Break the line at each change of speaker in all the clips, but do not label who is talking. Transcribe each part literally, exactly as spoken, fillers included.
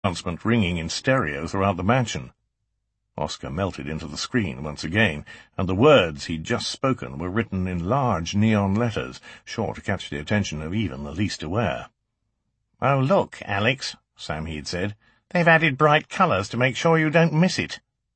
announcement ringing in stereo throughout the mansion. Oscar melted into the screen once again, and the words he'd just spoken were written in large neon letters, sure to catch the attention of even the least aware. "Oh, look, Alex," Samheed said. "They've added bright colours to make sure you don't miss it."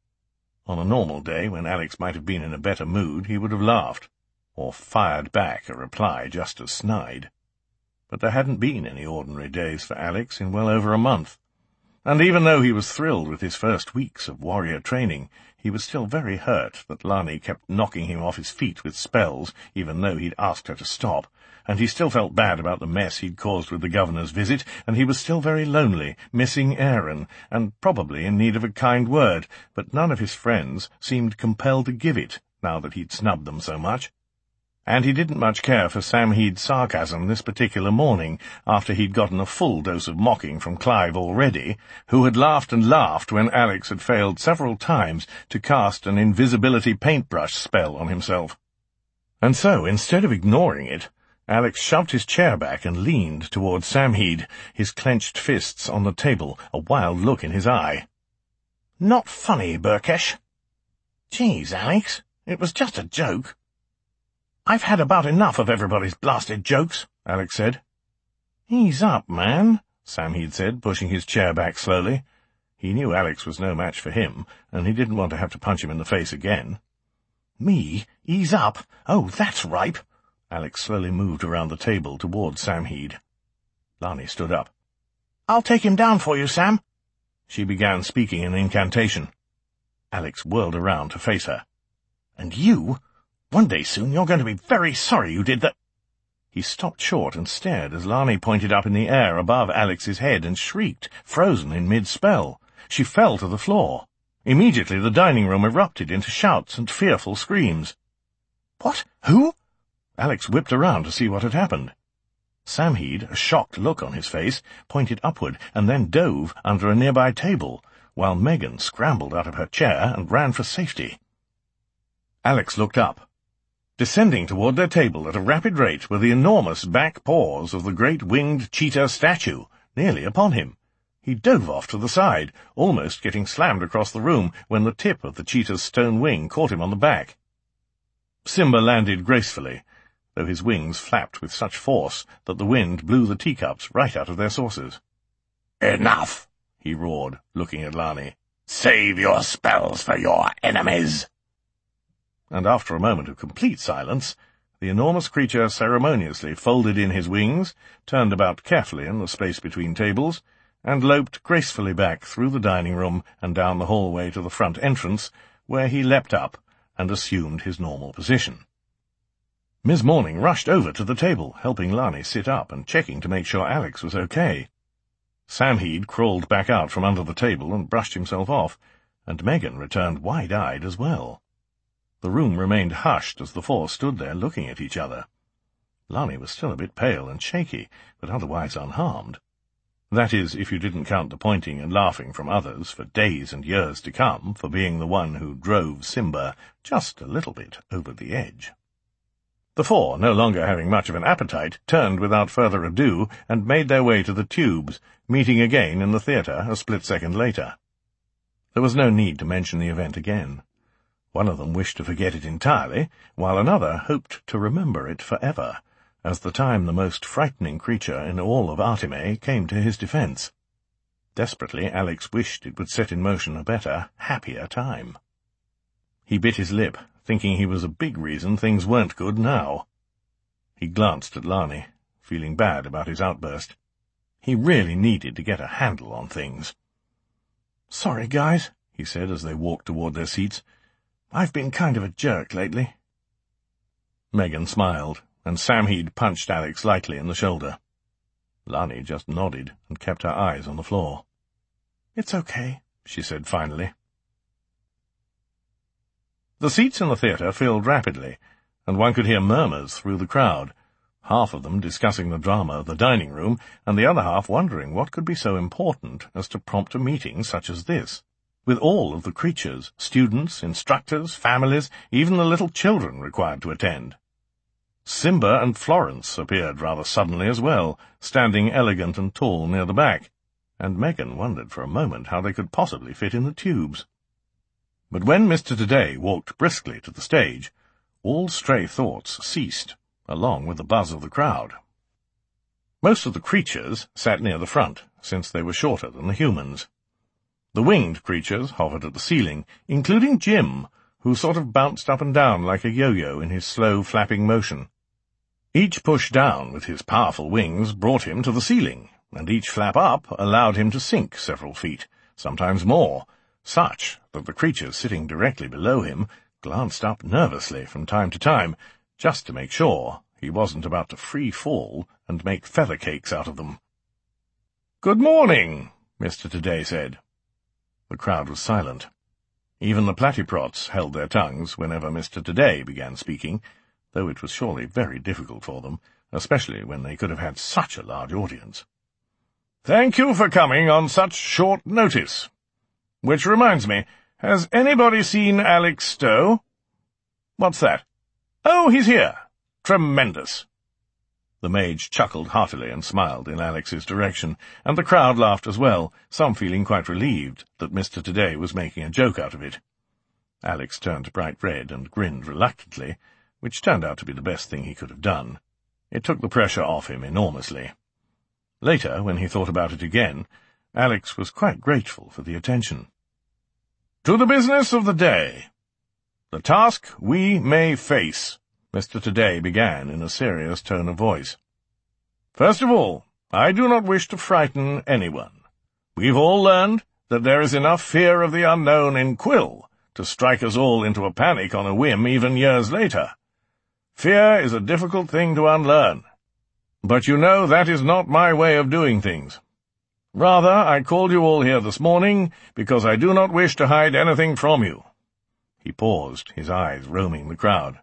On a normal day, when Alex might have been in a better mood, he would have laughed, or fired back a reply just as snide. But there hadn't been any ordinary days for Alex in well over a month. And even though he was thrilled with his first weeks of warrior training, he was still very hurt that Lani kept knocking him off his feet with spells, even though he'd asked her to stop, and he still felt bad about the mess he'd caused with the governor's visit, and he was still very lonely, missing Aaron, and probably in need of a kind word, but none of his friends seemed compelled to give it, now that he'd snubbed them so much. And he didn't much care for Samheed's sarcasm this particular morning, after he'd gotten a full dose of mocking from Clive already, who had laughed and laughed when Alex had failed several times to cast an invisibility paintbrush spell on himself. And so, instead of ignoring it, Alex shoved his chair back and leaned towards Samheed, his clenched fists on the table, a wild look in his eye. "Not funny, Burkesh." "Geez, Alex, it was just a joke." "I've had about enough of everybody's blasted jokes," Alex said. "Ease up, man," Samheed said, pushing his chair back slowly. He knew Alex was no match for him, and he didn't want to have to punch him in the face again. "Me? Ease up? Oh, that's ripe." Alex slowly moved around the table towards Samheed. Lani stood up. "I'll take him down for you, Sam." She began speaking an incantation. Alex whirled around to face her. "And you? One day soon you're going to be very sorry you did that." He stopped short and stared as Lani pointed up in the air above Alex's head and shrieked, frozen in mid-spell. She fell to the floor. Immediately the dining room erupted into shouts and fearful screams. "What? Who?" Alex whipped around to see what had happened. Samheed, a shocked look on his face, pointed upward and then dove under a nearby table, while Megan scrambled out of her chair and ran for safety. Alex looked up. Descending toward their table at a rapid rate were the enormous back paws of the great winged cheetah statue, nearly upon him. He dove off to the side, almost getting slammed across the room when the tip of the cheetah's stone wing caught him on the back. Simba landed gracefully, though his wings flapped with such force that the wind blew the teacups right out of their saucers. "Enough!" he roared, looking at Lani. "Save your spells for your enemies!" And after a moment of complete silence, the enormous creature ceremoniously folded in his wings, turned about carefully in the space between tables, and loped gracefully back through the dining room and down the hallway to the front entrance, where he leapt up and assumed his normal position. Miss Morning rushed over to the table, helping Lani sit up and checking to make sure Alex was okay. Samheed crawled back out from under the table and brushed himself off, and Megan returned wide-eyed as well. The room remained hushed as the four stood there looking at each other. Lani was still a bit pale and shaky, but otherwise unharmed. That is, if you didn't count the pointing and laughing from others for days and years to come for being the one who drove Simba just a little bit over the edge. The four, no longer having much of an appetite, turned without further ado and made their way to the tubes, meeting again in the theatre a split second later. There was no need to mention the event again. One of them wished to forget it entirely, while another hoped to remember it forever, as the time the most frightening creature in all of Artime came to his defence. Desperately, Alex wished it would set in motion a better, happier time. He bit his lip, thinking he was a big reason things weren't good now. He glanced at Lani, feeling bad about his outburst. He really needed to get a handle on things. "Sorry, guys," he said as they walked toward their seats. "I've been kind of a jerk lately." Megan smiled, and Samheed punched Alex lightly in the shoulder. Lani just nodded and kept her eyes on the floor. "It's okay," she said finally. The seats in the theatre filled rapidly, and one could hear murmurs through the crowd, half of them discussing the drama of the dining room, and the other half wondering what could be so important as to prompt a meeting such as this, with all of the creatures, students, instructors, families, even the little children required to attend. Simba and Florence appeared rather suddenly as well, standing elegant and tall near the back. and Megan wondered for a moment how they could possibly fit in the tubes. But when Mister Today walked briskly to the stage, all stray thoughts ceased, along with the buzz of the crowd. Most of the creatures sat near the front, since they were shorter than the humans. The winged creatures hovered at the ceiling, including Jim, who sort of bounced up and down like a yo-yo in his slow, flapping motion. Each push down with his powerful wings brought him to the ceiling, and each flap up allowed him to sink several feet, sometimes more, such that the creatures sitting directly below him glanced up nervously from time to time, just to make sure he wasn't about to free fall and make feather cakes out of them. "Good morning," Mister Today said. The crowd was silent. Even the platyprots held their tongues whenever Mister Today began speaking, though it was surely very difficult for them, especially when they could have had such a large audience. "Thank you for coming on such short notice. Which reminds me, has anybody seen Alex Stowe?" "What's that?" "Oh, he's here. Tremendous." The mage chuckled heartily and smiled in Alex's direction, and the crowd laughed as well, some feeling quite relieved that Mister Today was making a joke out of it. Alex turned bright red and grinned reluctantly, which turned out to be the best thing he could have done. It took the pressure off him enormously. Later, when he thought about it again, Alex was quite grateful for the attention. "To the business of the day. The task we may face," Mister Today began in a serious tone of voice. "First of all, I do not wish to frighten anyone. We've all learned that there is enough fear of the unknown in Quill to strike us all into a panic on a whim even years later. Fear is a difficult thing to unlearn. But you know that is not my way of doing things. Rather, I called you all here this morning because I do not wish to hide anything from you." He paused, his eyes roaming the crowd.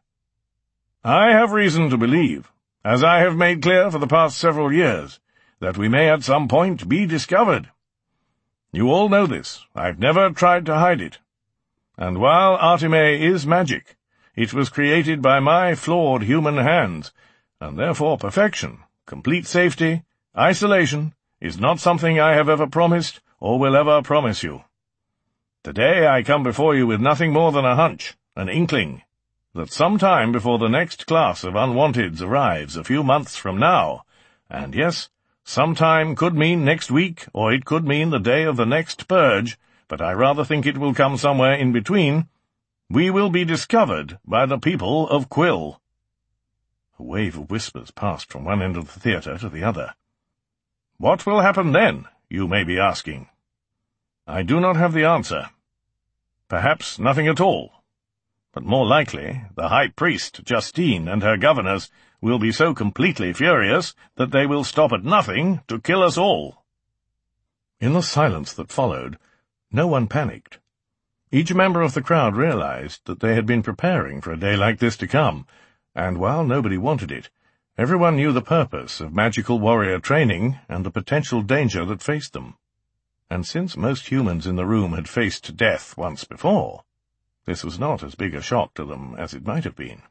"I have reason to believe, as I have made clear for the past several years, that we may at some point be discovered. You all know this. I've never tried to hide it. And while Artime is magic, it was created by my flawed human hands, and therefore perfection, complete safety, isolation, is not something I have ever promised or will ever promise you. Today I come before you with nothing more than a hunch, an inkling, that some time before the next class of unwanteds arrives a few months from now, and yes, some time could mean next week, or it could mean the day of the next purge, but I rather think it will come somewhere in between, we will be discovered by the people of Quill." A wave of whispers passed from one end of the theatre to the other. "What will happen then, you may be asking? I do not have the answer. Perhaps nothing at all. But more likely, the High Priest, Justine, and her governors will be so completely furious that they will stop at nothing to kill us all." In the silence that followed, no one panicked. Each member of the crowd realized that they had been preparing for a day like this to come, and while nobody wanted it, everyone knew the purpose of magical warrior training and the potential danger that faced them. And since most humans in the room had faced death once before, this was not as big a shock to them as it might have been.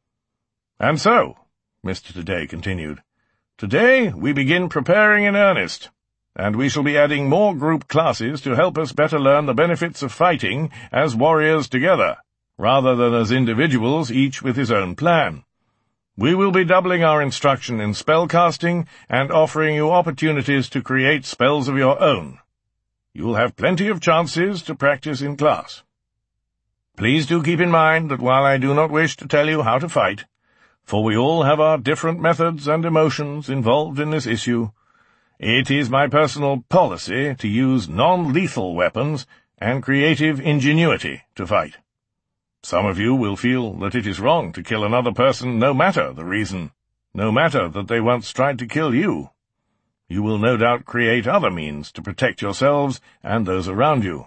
"And so," Mister Today continued, "today we begin preparing in earnest, and we shall be adding more group classes to help us better learn the benefits of fighting as warriors together, rather than as individuals, each with his own plan. We will be doubling our instruction in spellcasting and offering you opportunities to create spells of your own. You will have plenty of chances to practice in class. Please do keep in mind that while I do not wish to tell you how to fight, for we all have our different methods and emotions involved in this issue, it is my personal policy to use non-lethal weapons and creative ingenuity to fight. Some of you will feel that it is wrong to kill another person no matter the reason, no matter that they once tried to kill you. You will no doubt create other means to protect yourselves and those around you.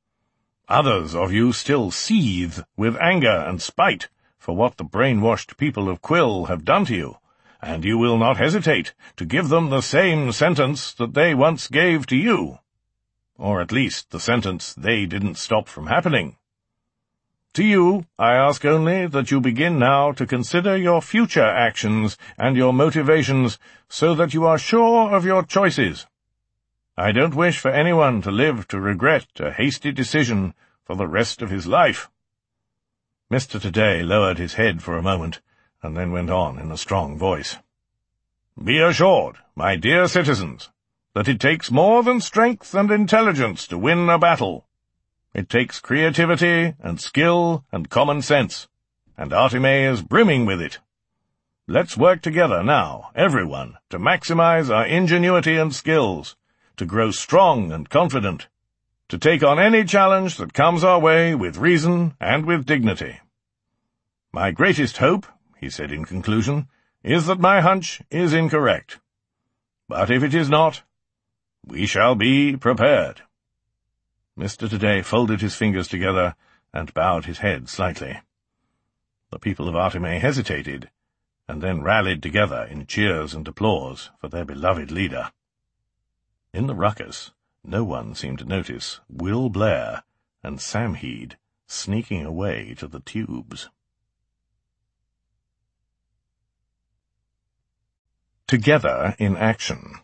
Others of you still seethe with anger and spite for what the brainwashed people of Quill have done to you, and you will not hesitate to give them the same sentence that they once gave to you, or at least the sentence they didn't stop from happening. To you, I ask only that you begin now to consider your future actions and your motivations so that you are sure of your choices. I don't wish for anyone to live to regret a hasty decision for the rest of his life." Mister Today lowered his head for a moment, and then went on in a strong voice. "Be assured, my dear citizens, that it takes more than strength and intelligence to win a battle. It takes creativity and skill and common sense, and Artime is brimming with it. Let's work together now, everyone, to maximize our ingenuity and skills, to grow strong and confident, to take on any challenge that comes our way with reason and with dignity. My greatest hope," he said in conclusion, "is that my hunch is incorrect. But if it is not, we shall be prepared." Mister Today folded his fingers together and bowed his head slightly. The people of Artime hesitated, and then rallied together in cheers and applause for their beloved leader. In the ruckus, no one seemed to notice Will Blair and Samheed sneaking away to the tubes. Together in Action.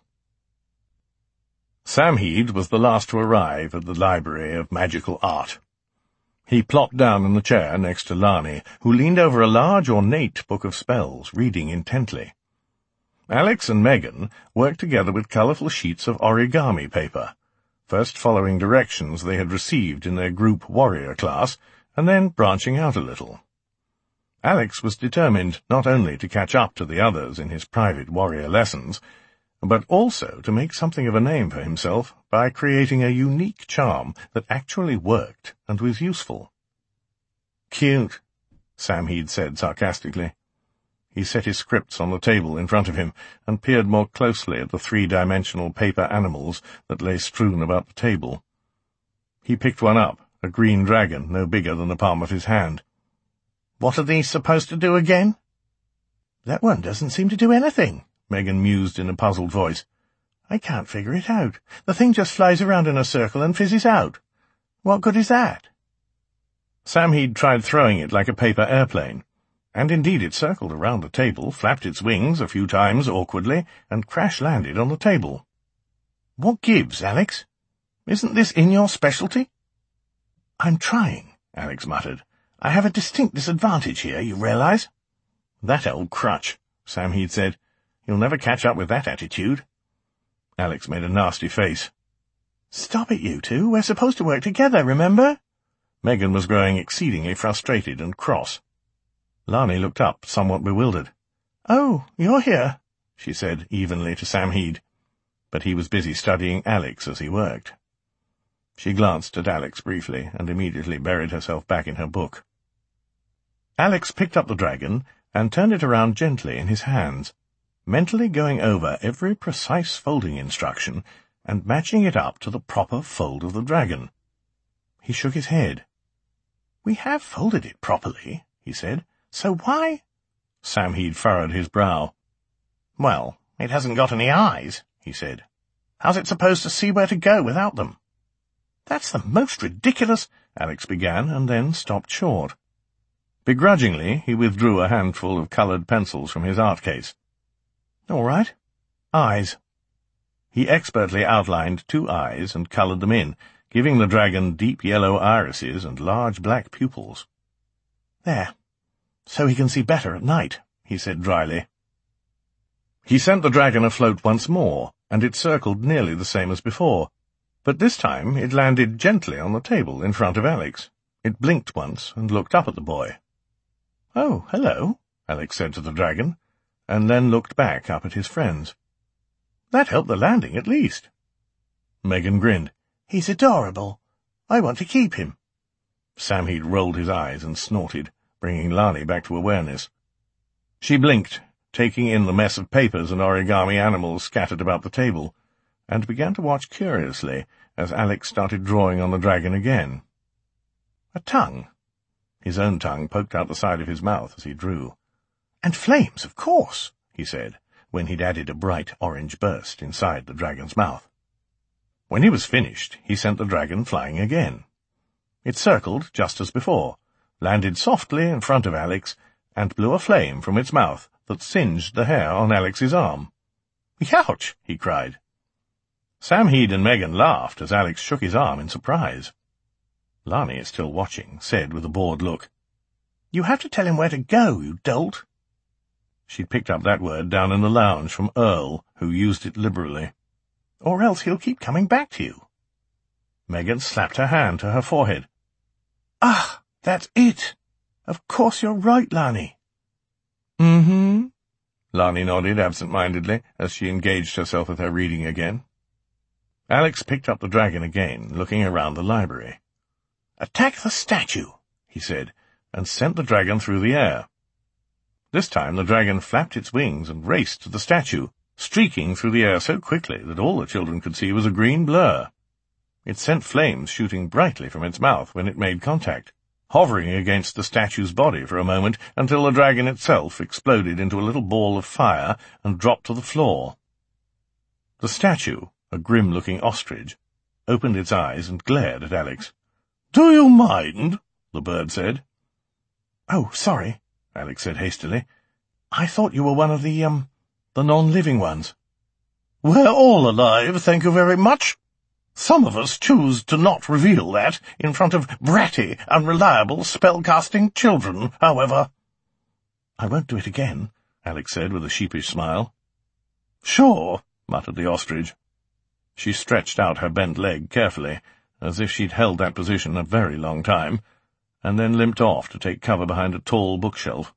Samheed was the last to arrive at the Library of Magical Art. He plopped down in the chair next to Lani, who leaned over a large ornate book of spells, reading intently. Alex and Megan worked together with colourful sheets of origami paper, first following directions they had received in their group warrior class, and then branching out a little. Alex was determined not only to catch up to the others in his private warrior lessons, but also to make something of a name for himself by creating a unique charm that actually worked and was useful. "Cute," Samheed said sarcastically. He set his scripts on the table in front of him and peered more closely at the three-dimensional paper animals that lay strewn about the table. He picked one up, a green dragon no bigger than the palm of his hand. "What are these supposed to do again?" "That one doesn't seem to do anything," Megan mused in a puzzled voice. "I can't figure it out. The thing just flies around in a circle and fizzes out. What good is that?" Samheed tried throwing it like a paper airplane, and indeed it circled around the table, flapped its wings a few times awkwardly, and crash-landed on the table. "What gives, Alex? Isn't this in your specialty?" "I'm trying," Alex muttered. "I have a distinct disadvantage here, you realize?" "That old crutch," Samheed said. "You'll never catch up with that attitude." Alex made a nasty face. "Stop it, you two. We're supposed to work together, remember?" Megan was growing exceedingly frustrated and cross. Lani looked up, somewhat bewildered. "Oh, you're here," she said evenly to Samheed, but he was busy studying Alex as he worked. She glanced at Alex briefly and immediately buried herself back in her book. Alex picked up the dragon and turned it around gently in his hands, mentally going over every precise folding instruction and matching it up to the proper fold of the dragon. He shook his head. "We have folded it properly," he said. "So why—" Samheed furrowed his brow. "Well, it hasn't got any eyes," he said. "How's it supposed to see where to go without them?" "That's the most ridiculous—" Alex began, and then stopped short. Begrudgingly, he withdrew a handful of coloured pencils from his art case. "All right. Eyes." He expertly outlined two eyes and coloured them in, giving the dragon deep yellow irises and large black pupils. "There. So he can see better at night," he said dryly. He sent the dragon afloat once more, and it circled nearly the same as before, but this time it landed gently on the table in front of Alex. It blinked once and looked up at the boy. "Oh, hello," Alex said to the dragon, and then looked back up at his friends. "That helped the landing, at least." Megan grinned. "He's adorable. I want to keep him." Samheed rolled his eyes and snorted, bringing Lani back to awareness. She blinked, taking in the mess of papers and origami animals scattered about the table, and began to watch curiously as Alex started drawing on the dragon again. A tongue. His own tongue poked out the side of his mouth as he drew. "And flames, of course," he said, when he'd added a bright orange burst inside the dragon's mouth. When he was finished, he sent the dragon flying again. It circled just as before, landed softly in front of Alex, and blew a flame from its mouth that singed the hair on Alex's arm. "Ouch!" he cried. Sam Heed and Megan laughed as Alex shook his arm in surprise. Lani, still watching, said with a bored look, "You have to tell him where to go, you dolt." She'd picked up that word down in the lounge from Earl, who used it liberally. "Or else he'll keep coming back to you." Megan slapped her hand to her forehead. "Ah, that's it. Of course you're right, Lani." "Mm-hmm," Lani nodded absent-mindedly as she engaged herself with her reading again. Alex picked up the dragon again, looking around the library. "Attack the statue," he said, and sent the dragon through the air. This time the dragon flapped its wings and raced to the statue, streaking through the air so quickly that all the children could see was a green blur. It sent flames shooting brightly from its mouth when it made contact, hovering against the statue's body for a moment until the dragon itself exploded into a little ball of fire and dropped to the floor. The statue, a grim-looking ostrich, opened its eyes and glared at Alex. "Do you mind?" the bird said. "Oh, sorry," Alex said hastily. "I thought you were one of the, um, the non-living ones." "We're all alive, thank you very much. Some of us choose to not reveal that in front of bratty, unreliable, spell-casting children, however." "I won't do it again," Alex said with a sheepish smile. "Sure," muttered the ostrich. She stretched out her bent leg carefully, as if she'd held that position a very long time, and then limped off to take cover behind a tall bookshelf.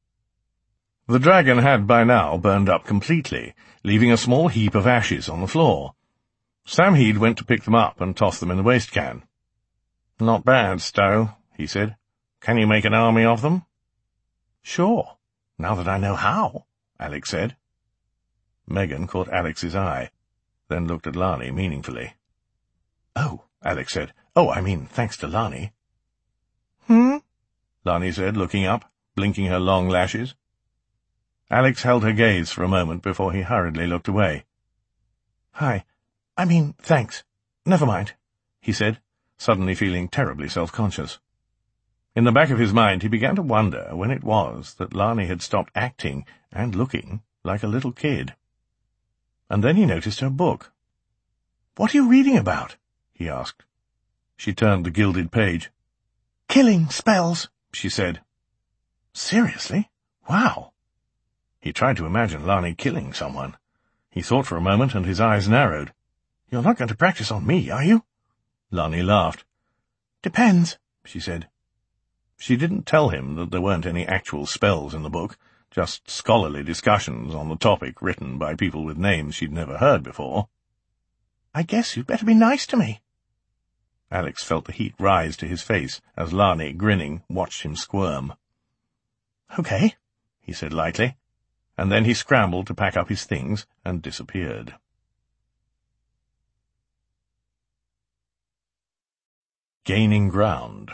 The dragon had by now burned up completely, leaving a small heap of ashes on the floor. Sam Heed went to pick them up and toss them in the waste can. "Not bad, Stowe," he said. "Can you make an army of them?" "Sure, now that I know how," Alex said. Megan caught Alex's eye, then looked at Lani meaningfully. "Oh," Alex said. "Oh, I mean, thanks to Lani." "Hmm?" Lani said, looking up, blinking her long lashes. Alex held her gaze for a moment before he hurriedly looked away. "Hi. I mean, thanks. Never mind," he said, suddenly feeling terribly self-conscious. In the back of his mind he began to wonder when it was that Lani had stopped acting and looking like a little kid. And then he noticed her book. "What are you reading about?" he asked. She turned the gilded page. "Killing spells," she said. "Seriously? Wow." He tried to imagine Lani killing someone. He thought for a moment, and his eyes narrowed. "You're not going to practice on me, are you?" Lani laughed. "Depends," she said. She didn't tell him that there weren't any actual spells in the book, just scholarly discussions on the topic written by people with names she'd never heard before. "I guess you'd better be nice to me." Alex felt the heat rise to his face as Lani, grinning, watched him squirm. "Okay," he said lightly, and then he scrambled to pack up his things and disappeared. Gaining ground.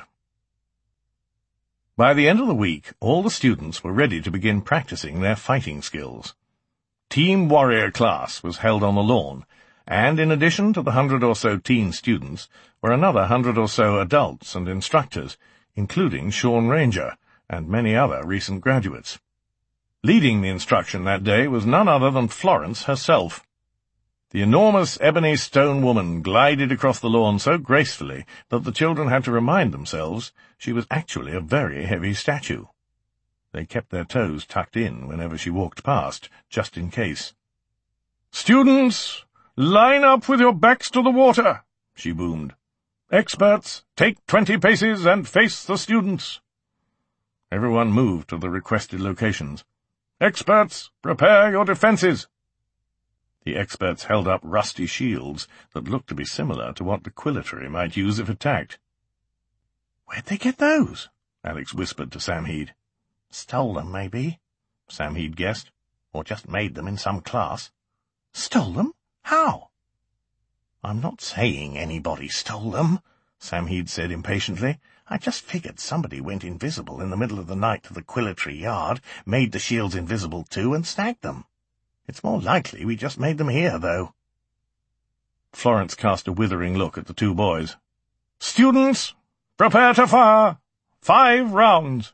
By the end of the week, all the students were ready to begin practicing their fighting skills. Team Warrior class was held on the lawn, and in addition to the hundred or so teen students were another hundred or so adults and instructors, including Sean Ranger and many other recent graduates. Leading the instruction that day was none other than Florence herself. The enormous ebony stone woman glided across the lawn so gracefully that the children had to remind themselves she was actually a very heavy statue. They kept their toes tucked in whenever she walked past, just in case. "Students, line up with your backs to the water," she boomed. "Experts, take twenty paces and face the students." Everyone moved to the requested locations. "Experts, prepare your defenses." The experts held up rusty shields that looked to be similar to what the Quilletry might use if attacked. "Where'd they get those?" Alex whispered to Sam Heed. "Stole them, maybe," Sam Heed guessed. "Or just made them in some class." "Stole them? How?" "I'm not saying anybody stole them," Sam Heed said impatiently. "I just figured somebody went invisible in the middle of the night to the Quilletry yard, made the shields invisible too, and snagged them. It's more likely we just made them here, though." Florence cast a withering look at the two boys. "Students, prepare to fire! Five rounds!"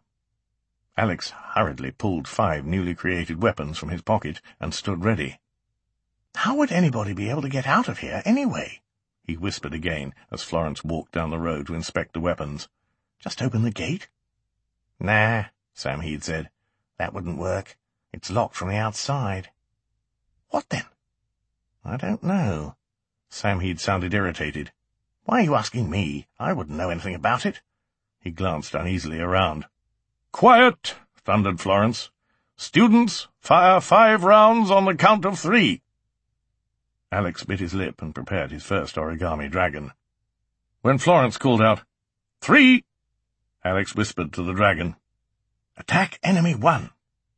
Alex hurriedly pulled five newly created weapons from his pocket and stood ready.
How would anybody be able to get out of here anyway? He whispered again as Florence walked down the road to inspect the weapons. Just open the gate? Nah, Samheed said. That wouldn't work. It's locked from the outside. What then? I don't know. Samheed sounded irritated. Why are you asking me? I wouldn't know anything about it. He glanced uneasily around. Quiet, thundered Florence. Students, fire five rounds on the count of three. Alex bit his lip and prepared his first origami dragon. When Florence called out, Three! Alex whispered to the dragon, Attack enemy one.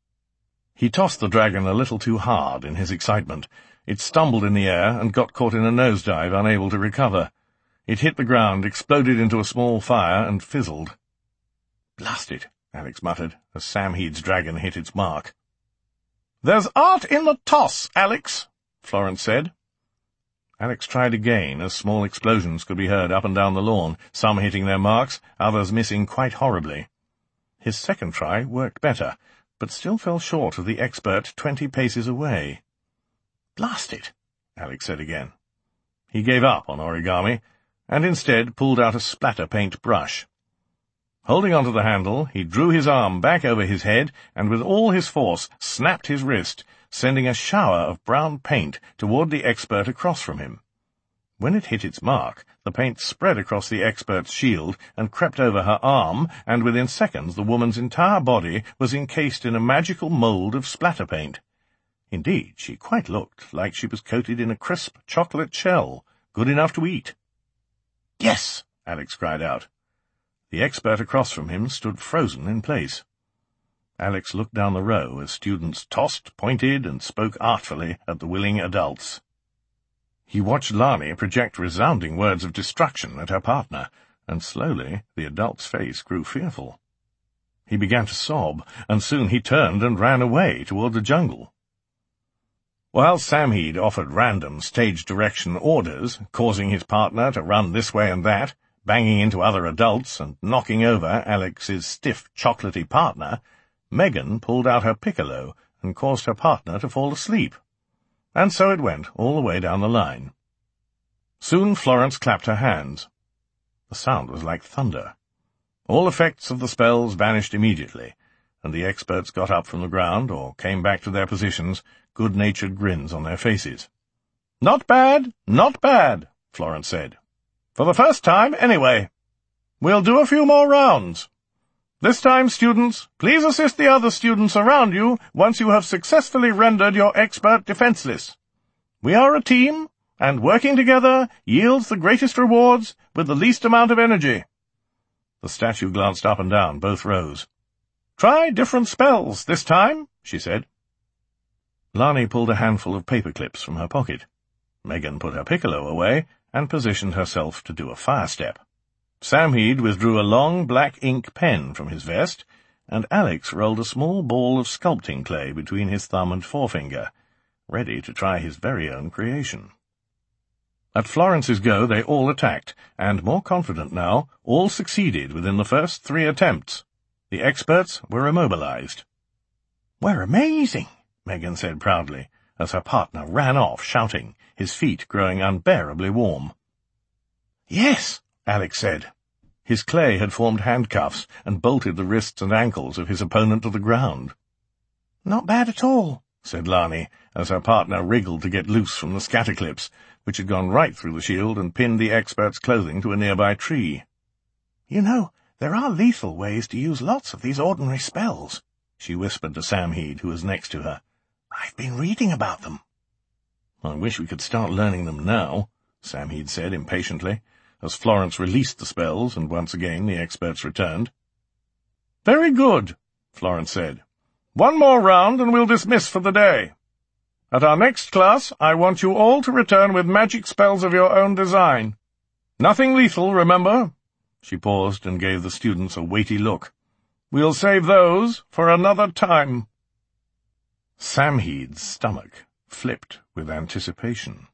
He tossed the dragon a little too hard in his excitement. It stumbled in the air and got caught in a nosedive, unable to recover. It hit the ground, exploded into a small fire, and fizzled. Blast it, Alex muttered, as Samheed's dragon hit its mark. There's art in the toss, Alex, Florence said. Alex tried again, as small explosions could be heard up and down the lawn, some hitting their marks, others missing quite horribly. His second try worked better, but still fell short of the expert twenty paces away. Blast it, Alex said again. He gave up on origami, and instead pulled out a splatter-paint brush. Holding onto the handle, he drew his arm back over his head, and with all his force snapped his wrist, sending a shower of brown paint toward the expert across from him. When it hit its mark, the paint spread across the expert's shield and crept over her arm, and within seconds the woman's entire body was encased in a magical mould of splatter paint. Indeed, she quite looked like she was coated in a crisp chocolate shell, good enough to eat. Yes, Alex cried out. The expert across from him stood frozen in place. Alex looked down the row as students tossed, pointed, and spoke artfully at the willing adults. He watched Lani project resounding words of destruction at her partner, and slowly the adult's face grew fearful. He began to sob, and soon he turned and ran away toward the jungle. While Samheed offered random stage direction orders, causing his partner to run this way and that, banging into other adults and knocking over Alex's stiff, chocolatey partner, Megan pulled out her piccolo and caused her partner to fall asleep. And so it went all the way down the line. Soon Florence clapped her hands. The sound was like thunder. All effects of the spells vanished immediately, and the experts got up from the ground or came back to their positions, good-natured grins on their faces. "Not bad, not bad," Florence said. "For the first time, anyway. We'll do a few more rounds. This time, students, please assist the other students around you once you have successfully rendered your expert defenseless. We are a team, and working together yields the greatest rewards with the least amount of energy." The statue glanced up and down both rows. "Try different spells this time," she said. Lani pulled a handful of paper clips from her pocket. Megan put her piccolo away and positioned herself to do a fire step. Samheed withdrew a long black ink pen from his vest, and Alex rolled a small ball of sculpting clay between his thumb and forefinger, ready to try his very own creation. At Florence's go they all attacked, and, more confident now, all succeeded within the first three attempts. The experts were immobilized. "We're amazing," Megan said proudly, as her partner ran off shouting, his feet growing unbearably warm. "Yes," Alex said. His clay had formed handcuffs and bolted the wrists and ankles of his opponent to the ground. "Not bad at all," said Lani, as her partner wriggled to get loose from the scatterclips, which had gone right through the shield and pinned the expert's clothing to a nearby tree. "You know, there are lethal ways to use lots of these ordinary spells," she whispered to Samheed, who was next to her. "I've been reading about them." "I wish we could start learning them now," Samheed said impatiently, as Florence released the spells, and once again the experts returned. "Very good," Florence said. "One more round, and we'll dismiss for the day. At our next class, I want you all to return with magic spells of your own design. Nothing lethal, remember." She paused and gave the students a weighty look. "We'll save those for another time." Samheed's stomach flipped with anticipation.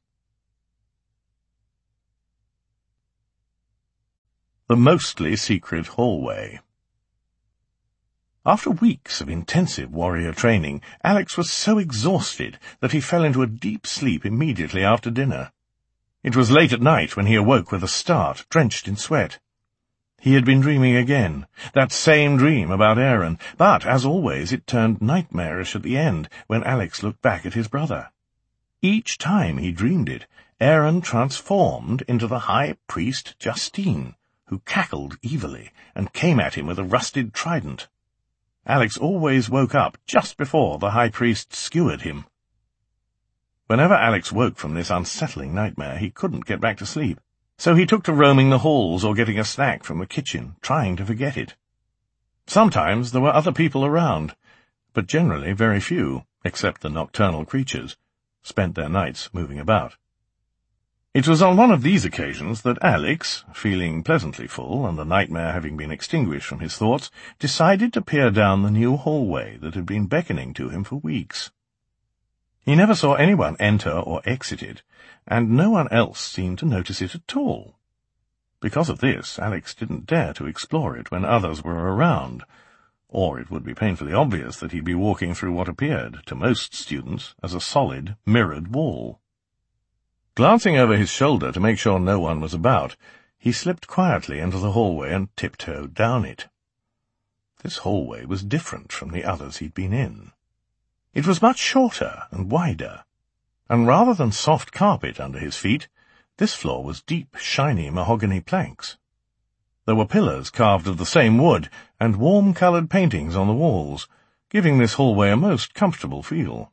The Mostly Secret Hallway.
After weeks of intensive warrior training, Alex was so exhausted that he fell into a deep sleep immediately after dinner. It was late at night when he awoke with a start, drenched in sweat. He had been dreaming again, that same dream about Aaron, but, as always, it turned nightmarish at the end when Alex looked back at his brother. Each time he dreamed it, Aaron transformed into the high priest Justine, who cackled evilly and came at him with a rusted trident. Alex always woke up just before the high priest skewered him. Whenever Alex woke from this unsettling nightmare, he couldn't get back to sleep, so he took to roaming the halls or getting a snack from the kitchen, trying to forget it. Sometimes there were other people around, but generally very few, except the nocturnal creatures, spent their nights moving about. It was on one of these occasions that Alex, feeling pleasantly full and the nightmare having been extinguished from his thoughts, decided to peer down the new hallway that had been beckoning to him for weeks. He never saw anyone enter or exit it, and no one else seemed to notice it at all. Because of this, Alex didn't dare to explore it when others were around, or it would be painfully obvious that he'd be walking through what appeared, to most students, as a solid, mirrored wall. Glancing over his shoulder to make sure no one was about, he slipped quietly into the hallway and tiptoed down it. This hallway was different from the others he'd been in. It was much shorter and wider, and rather than soft carpet under his feet, this floor was deep, shiny mahogany planks. There were pillars carved of the same wood, and warm-coloured paintings on the walls, giving this hallway a most comfortable feel.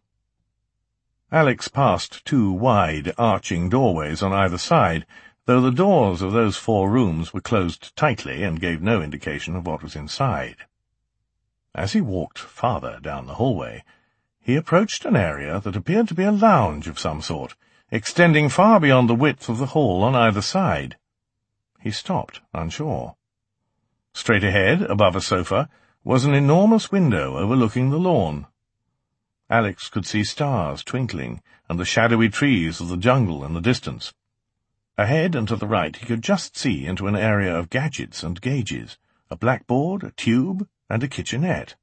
Alex passed two wide, arching doorways on either side, though the doors of those four rooms were closed tightly and gave no indication of what was inside. As he walked farther down the hallway, he approached an area that appeared to be a lounge of some sort, extending far beyond the width of the hall on either side. He stopped, unsure. Straight ahead, above a sofa, was an enormous window overlooking the lawn. Alex could see stars twinkling and the shadowy trees of the jungle in the distance. Ahead and to the right he could just see into an area of gadgets and gauges, a blackboard, a tube, and a kitchenette.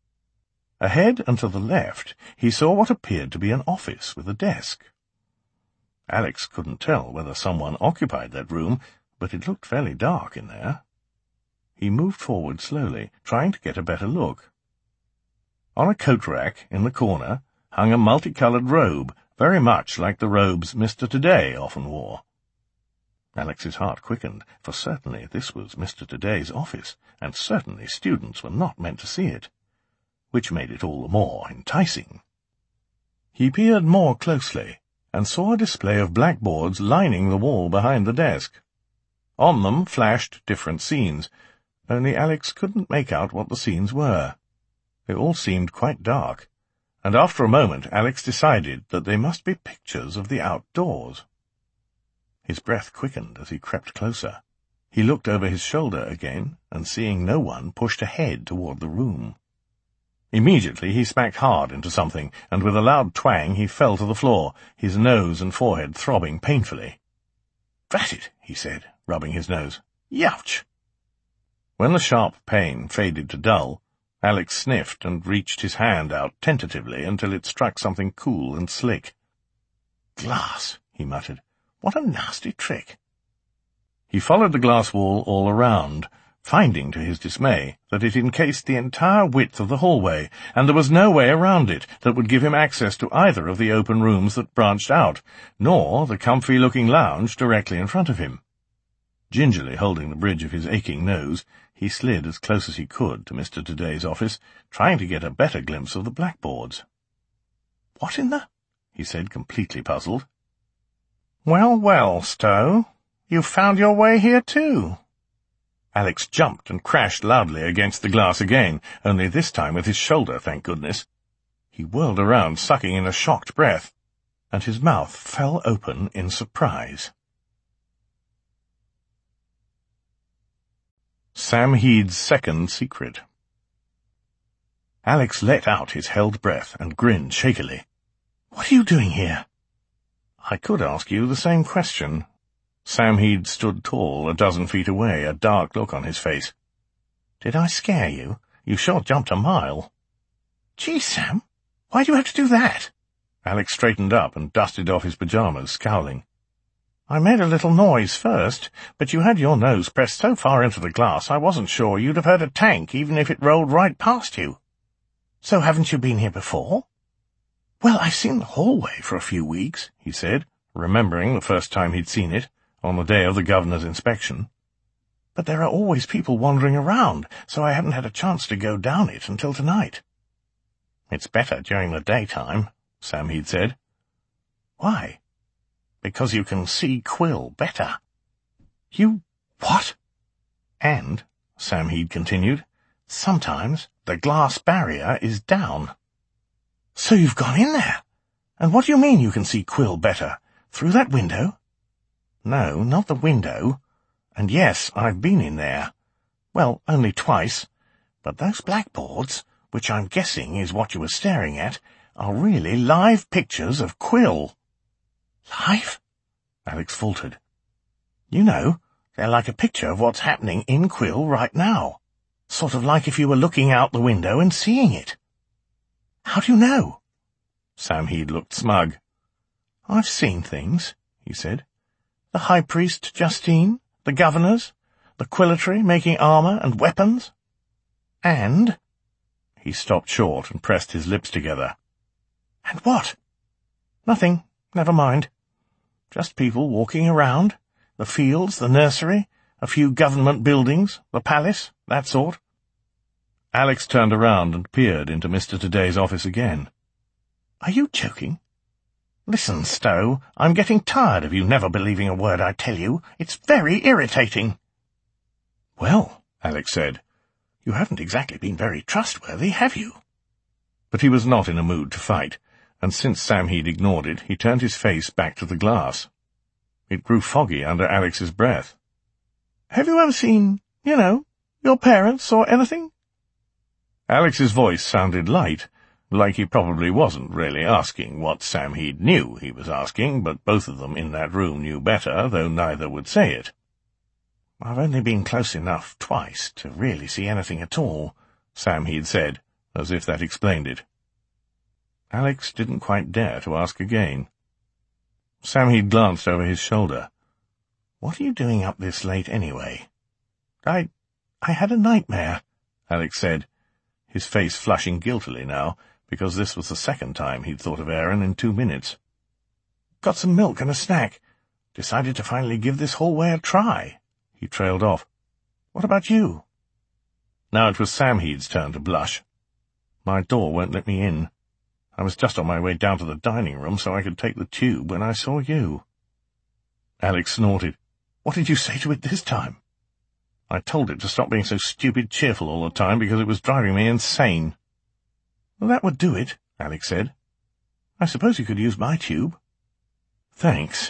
Ahead and to the left he saw what appeared to be an office with a desk. Alex couldn't tell whether someone occupied that room, but it looked fairly dark in there. He moved forward slowly, trying to get a better look. On a coat rack in the corner hung a multicoloured robe, very much like the robes Mister Today often wore. Alex's heart quickened, for certainly this was Mister Today's office, and certainly students were not meant to see it, which made it all the more enticing. He peered more closely, and saw a display of blackboards lining the wall behind the desk. On them flashed different scenes, only Alex couldn't make out what the scenes were. They all seemed quite dark, and after a moment Alex decided that they must be pictures of the outdoors. His breath quickened as he crept closer. He looked over his shoulder again, and seeing no one, pushed ahead toward the room. Immediately he smacked hard into something, and with a loud twang he fell to the floor, his nose and forehead throbbing painfully. "Drat it," he said, rubbing his nose. "Youch!" When the sharp pain faded to dull, Alex sniffed and reached his hand out tentatively until it struck something cool and slick. "Glass," he muttered. "What a nasty trick." He followed the glass wall all around, finding to his dismay that it encased the entire width of the hallway, and there was no way around it that would give him access to either of the open rooms that branched out, nor the comfy-looking lounge directly in front of him. Gingerly holding the bridge of his aching nose, he slid as close as he could to Mister Today's office, trying to get a better glimpse of the blackboards. "What in the—" he said, completely puzzled. "Well, well, Stowe, you've found your way here too." Alex jumped and crashed loudly against the glass again, only this time with his shoulder, thank goodness. He whirled around, sucking in a shocked breath, and his mouth fell open in surprise. Sam Heed's second secret. Alex let out his held breath and grinned shakily. "What are you doing here?" "I could ask you the same question." Sam Heed stood tall, a dozen feet away, a dark look on his face. "Did I scare you?
You sure jumped a mile. Gee, Sam, why do you have to do that? Alex straightened up and dusted off his pyjamas, scowling. I made a little noise first, but you had your nose pressed so far into the glass I wasn't sure you'd have heard a tank even if it rolled right past you. So haven't you been here before? Well, I've seen the hallway for a few weeks, he said, remembering the first time he'd seen it, on the day of the governor's inspection. But there are always people wandering around, so I haven't had a chance to go down it until tonight. It's better during the daytime, Samheed said. Why? Because you can see Quill better. You... what? And, Samheed continued, sometimes the glass barrier is down. So you've gone in there? And what do you mean you can see Quill better? Through that window? No, not the window. And yes, I've been in there. Well, only twice. But those blackboards, which I'm guessing is what you were staring at, are really live pictures of Quill. Live? Alex faltered. You know, they're like a picture of what's happening in Quill right now. Sort of like if you were looking out the window and seeing it. How do you know? Samheed looked smug. I've seen things, he said. The High Priest Justine, the governors, the Quillatry making armour and weapons. And... He stopped short and pressed his lips together. And what? Nothing. Never mind. Just people walking around. The fields, the nursery, a few government buildings, the palace, that sort. Alex turned around and peered into Mister Today's office again. Are you joking? Listen, Stowe, I'm getting tired of you never believing a word I tell you. It's very irritating. Well, Alex said, you haven't exactly been very trustworthy, have you? But he was not in a mood to fight, and since Samheed ignored it, he turned his face back to the glass. It grew foggy under Alex's breath. Have you ever seen, you know, your parents or anything? Alex's voice sounded light, like he probably wasn't really asking what Samheed knew he was asking, but both of them in that room knew better, though neither would say it. I've only been close enough twice to really see anything at all, Samheed said, as if that explained it. Alex didn't quite dare to ask again. Samheed glanced over his shoulder. What are you doing up this late anyway? I... I had a nightmare, Alex said, his face flushing guiltily now, because this was the second time he'd thought of Aaron in two minutes. Got some milk and a snack. Decided to finally give this hallway a try. He trailed off. What about you? Now it was Samheed's turn to blush. My door won't let me in. I was just on my way down to the dining room so I could take the tube when I saw you. Alex snorted. What did you say to it this time? I told it to stop being so stupid cheerful all the time because it was driving me insane. Well, that would do it, Alex said. I suppose you could use my tube. Thanks.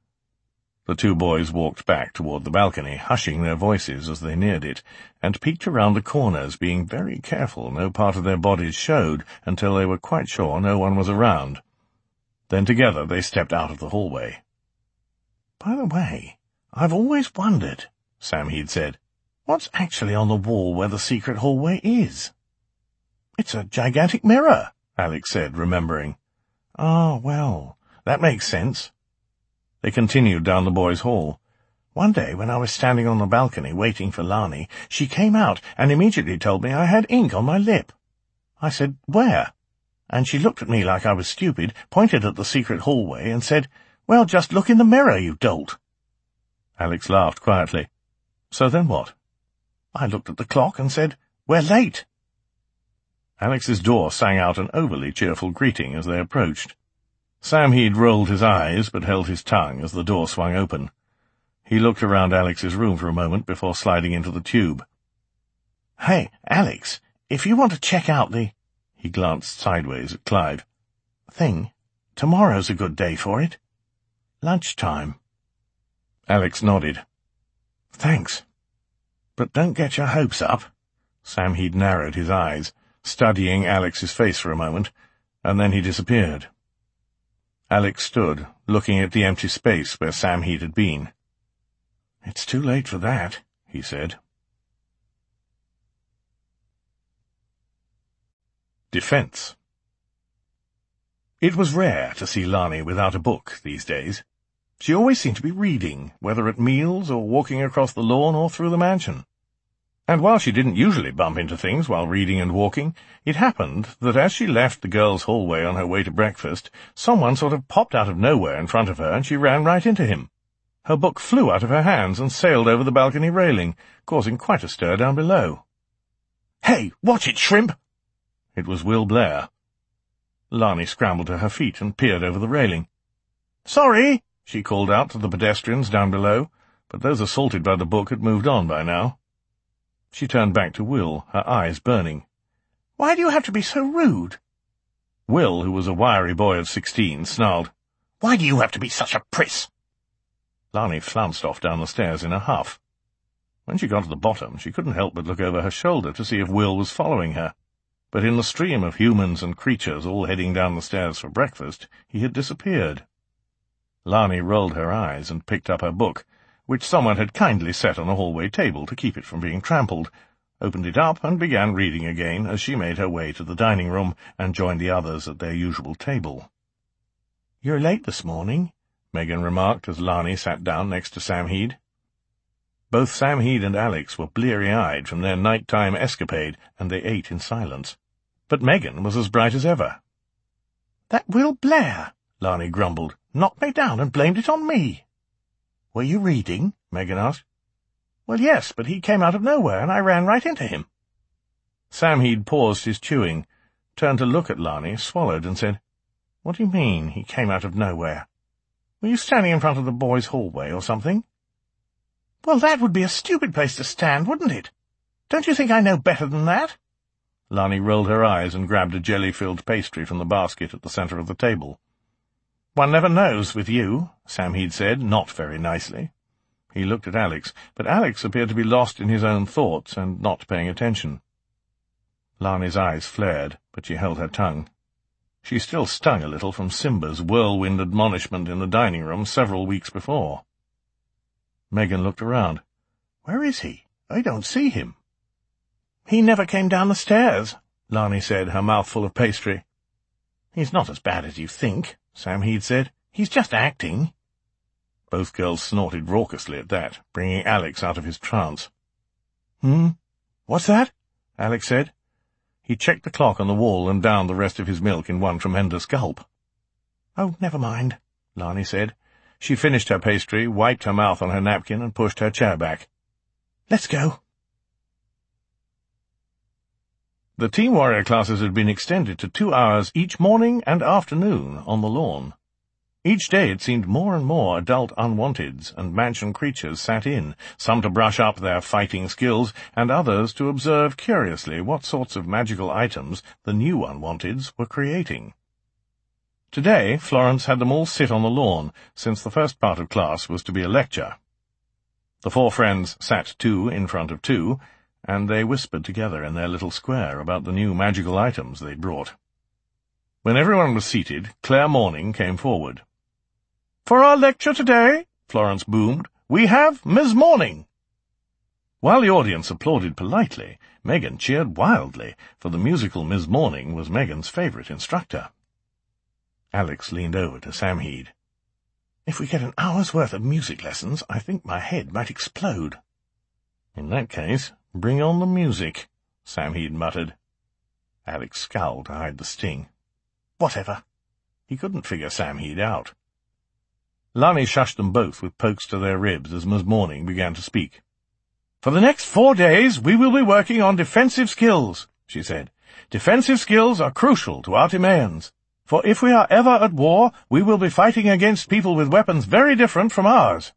The two boys walked back toward the balcony, hushing their voices as they neared it, and peeked around the corners, being very careful no part of their bodies showed until they were quite sure no one was around. Then together they stepped out of the hallway. By the way, I've always wondered, Samheed said, what's actually on the wall where the secret hallway is? It's a gigantic mirror, Alex said, remembering. Ah, well, that makes sense. They continued down the boys' hall. One day, when I was standing on the balcony waiting for Lani, she came out and immediately told me I had ink on my lip. I said, where? And she looked at me like I was stupid, pointed at the secret hallway, and said, well, just look in the mirror, you dolt. Alex laughed quietly. So then what? I looked at the clock and said, we're late. Alex's door sang out an overly cheerful greeting as they approached. Samheed rolled his eyes, but held his tongue as the door swung open. He looked around Alex's room for a moment before sliding into the tube. Hey, Alex, if you want to check out the... He glanced sideways at Clive. Thing, tomorrow's a good day for it. Lunchtime. Alex nodded. Thanks. But don't get your hopes up. Samheed narrowed his eyes, studying Alex's face for a moment, and then he disappeared. Alex stood, looking at the empty space where Samheed had been. It's too late for that, he said.
Defence. It was rare to see Lani without a book these days. She always seemed to be reading, whether at meals or walking across the lawn or through the mansion. And while she didn't usually bump into things while reading and walking, it happened that as she left the girls' hallway on her way to breakfast, someone sort of popped out of nowhere in front of her and she ran right into him. Her book flew out of her hands and sailed over the balcony railing, causing quite a stir down below.
"Hey, watch it, shrimp!"
It was Will Blair. Lani scrambled to her feet and peered over the railing.
"Sorry,"
she called out to the pedestrians down below, but those assaulted by the book had moved on by now. She turned back to Will, her eyes burning.
"Why do you have to be so rude?"
Will, who was a wiry boy of sixteen, snarled,
"Why do you have to be such a priss?"
Lani flounced off down the stairs in a huff. When she got to the bottom, she couldn't help but look over her shoulder to see if Will was following her. But in the stream of humans and creatures all heading down the stairs for breakfast, he had disappeared. Lani rolled her eyes and picked up her book, which someone had kindly set on a hallway table to keep it from being trampled, opened it up and began reading again as she made her way to the dining room and joined the others at their usual table.
"You're late this morning,"
Megan remarked as Lani sat down next to Sam Heed. Both Sam Heed and Alex were bleary-eyed from their night-time escapade, and they ate in silence. But Megan was as bright as ever.
"That Will Blair," Lani grumbled, "knocked me down and blamed it on me." "Were you reading?" Megan asked. "Well, yes, but he came out of nowhere, and I ran right into him."
Sam Heed paused his chewing, turned to look at Lani, swallowed, and said, "What do you mean, he came out of nowhere? Were you standing in front of the boys' hallway or something?"
"Well, that would be a stupid place to stand, wouldn't it? Don't you think I know better than that?"
Lani rolled her eyes and grabbed a jelly-filled pastry from the basket at the centre of the table. "One never knows with you," Sam Heed said, not very nicely. He looked at Alex, but Alex appeared to be lost in his own thoughts and not paying attention. Lani's eyes flared, but she held her tongue. She still stung a little from Simba's whirlwind admonishment in the dining room several weeks before. Megan looked around.
"Where is he? I don't see him."
"He never came down the stairs," Lani said, her mouth full of pastry.
"He's not as bad as you think," Sam Heed said. "He's just acting."
Both girls snorted raucously at that, bringing Alex out of his trance.
"Hmm? What's that?"
Alex said. He checked the clock on the wall and downed the rest of his milk in one tremendous gulp.
"Oh, never mind,"
Lani said. She finished her pastry, wiped her mouth on her napkin, and pushed her chair back.
"Let's go."
The Team Warrior classes had been extended to two hours each morning and afternoon on the lawn. Each day it seemed more and more adult unwanteds and mansion creatures sat in, some to brush up their fighting skills, and others to observe curiously what sorts of magical items the new unwanteds were creating. Today Florence had them all sit on the lawn, since the first part of class was to be a lecture. The four friends sat two in front of two, and they whispered together in their little square about the new magical items they'd brought. When everyone was seated, Claire Morning came forward. "For our lecture today," Florence boomed, "we have Miss Morning." While the audience applauded politely, Megan cheered wildly, for the musical Miss Morning was Megan's favourite instructor. Alex leaned over to Sam Heed.
"If we get an hour's worth of music lessons, I think my head might explode."
"In that case, bring on the music," Sam Heed muttered. Alex scowled to hide the sting.
"Whatever."
He couldn't figure Sam Heed out. Lani shushed them both with pokes to their ribs as Miss Morning began to speak. "For the next four days we will be working on defensive skills," she said. "Defensive skills are crucial to our Timaeans, for if we are ever at war, we will be fighting against people with weapons very different from ours."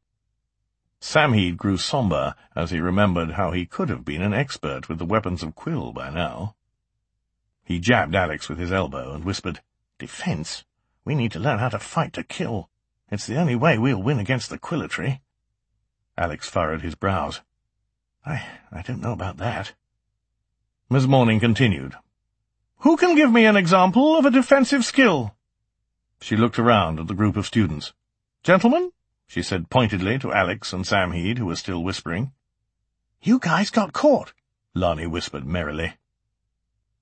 Sam Heed grew sombre as he remembered how he could have been an expert with the weapons of Quill by now. He jabbed Alex with his elbow and whispered, "Defense? We need to learn how to fight to kill. It's the only way we'll win against the Quillatry." Alex furrowed his brows. I, I don't know about that." Miss Morning continued. "Who can give me an example of a defensive skill?" She looked around at the group of students. "Gentlemen," she said pointedly to Alex and Sam Heed, who were still whispering.
"You guys got caught,"
Lani whispered merrily.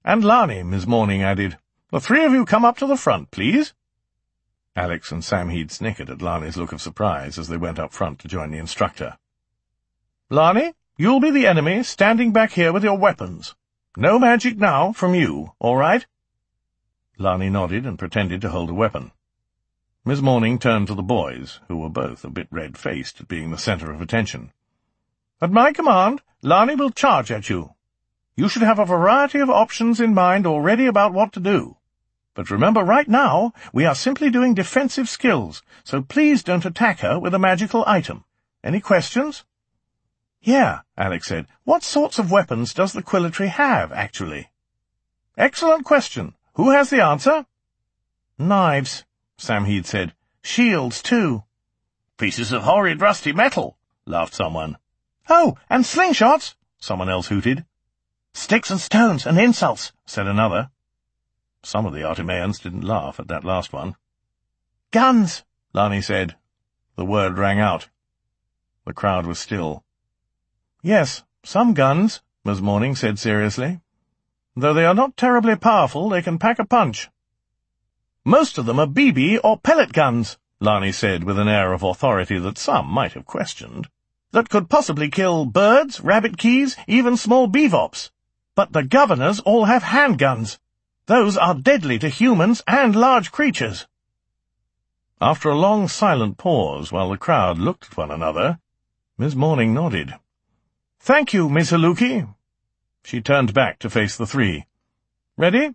And Lani, Miss Morning added. The three of you come up to the front, please. Alex and Samheed snickered at Lani's look of surprise as they went up front to join the instructor. Lani, you'll be the enemy, standing back here with your weapons. No magic now from you, all right? Lani nodded and pretended to hold a weapon. Miss Morning turned to the boys, who were both a bit red-faced at being the centre of attention. At my command, Lani will charge at you. You should have a variety of options in mind already about what to do. But remember, right now, we are simply doing defensive skills, so please don't attack her with a magical item. Any questions? Yeah, Alex said. What sorts of weapons does the Quilletry have, actually? Excellent question. Who has the answer? Knives, Samheed said. Shields, too. Pieces of horrid rusty metal, laughed someone. Oh, and slingshots, someone else hooted. Sticks and stones and insults, said another. Some of the Artimeans didn't laugh at that last one. Guns, Lani said. The word rang out. The crowd was still. Yes, some guns, Miss Morning said seriously. Though they are not terribly powerful, they can pack a punch. Most of them are B B or pellet guns, Lani said with an air of authority that some might have questioned, that could possibly kill birds, rabbit keys, even small bevops. But the governors all have handguns. Those are deadly to humans and large creatures. After a long silent pause while the crowd looked at one another, Miss Morning nodded. Thank you, Miss Haluki. She turned back to face the three. Ready?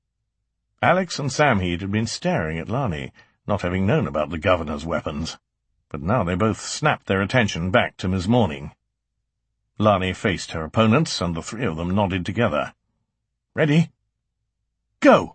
Alex and Samheed had been staring at Lani, not having known about the governor's weapons, but now they both snapped their attention back to Miss Morning. Lani faced her opponents, and the three of them nodded together. Ready? Go!